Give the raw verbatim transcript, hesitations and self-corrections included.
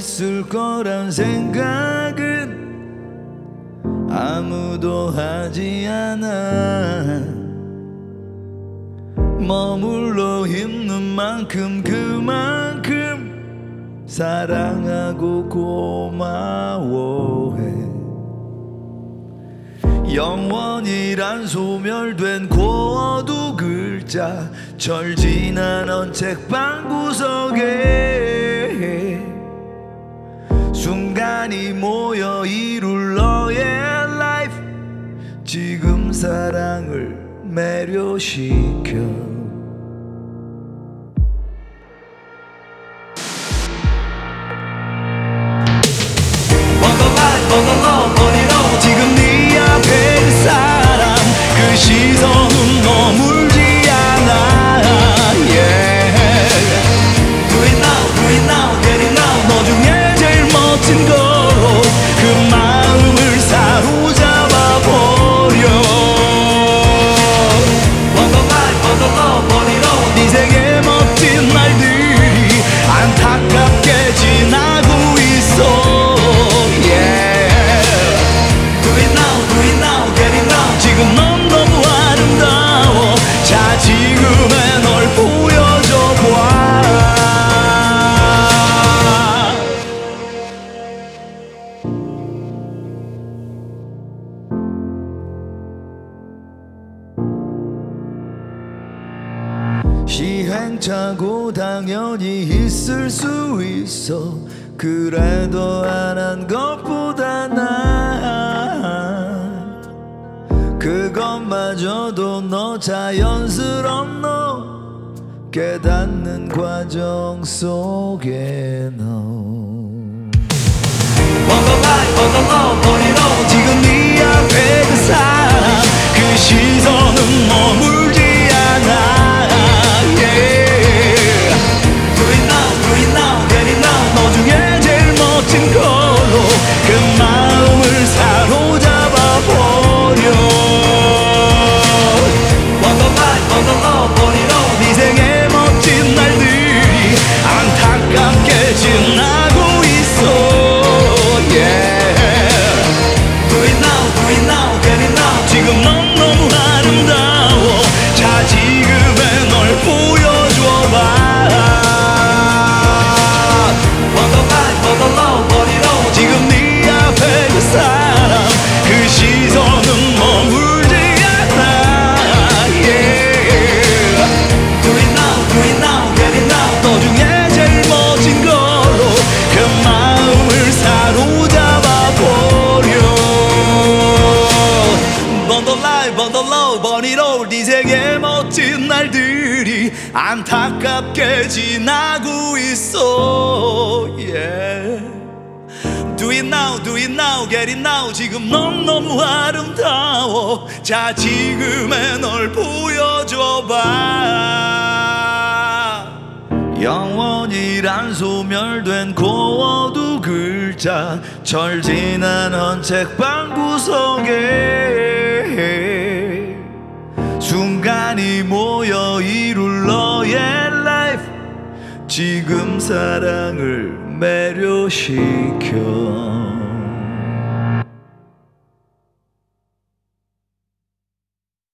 있을 거란 생각은 아무도 하지 않아. 머물러 있는 만큼 그만큼 사랑하고 고마워해. 영원이란 소멸된 고어두 글자 철지난 언책방 구석에 순간이 모여 이룰 너의 라이프. 지금 사랑을 매료시켜. 지금 네 앞에 그 사람 그 시선은 머물지 않아. yeah. Do it now, do it now, get it now. 너 중에 제일 멋진 걸로 그 마음을 사로잡아 버려. Want the life, want the love, want it all. 네 세계 멋진 날들이 안타깝게 지나고 있어. 지금 넌 너무 아름다워. 자 지금의 널 보여줘 봐. 시행착오 당연히 있을 수 있어. 그래도 안 한 것보다 나아. 그것마저도 너 자연스런 너 깨닫는 과정 속에 너 지금 네 앞에 그 사람 그 시선은 머물지 않아. yeah. Do it now, do it now, get it now. 너 중에 제일 멋진 걸로 그 마음을 사로잡아 버려. 네 생의 멋진 날들이 안타깝게 지나고 있어. yeah. Do it now, do it now, get it now. 지금 넌 너무 아름다워. 자 지금의 널 보여줘봐. 지금 네 앞에 그 사람 그 시선은 머물지 않아. yeah. Do it now, do it now, get it now. 너 중에 제일 멋진 걸로 그 마음을 사로잡아 버려. Burn the light, burn the love, burn it all. 네 세계 멋진 날들이 안타깝게 지나고 있어. yeah. Do it now, do it now, get it now. 지금 넌 너무 아름다워. 자 지금의 널 보여줘봐. 영원이란 소멸된 고어두 글자 철지난 언책방 구석에 순간이 모여 이룰 너의 라이프. 지금 사랑을 매료시켜.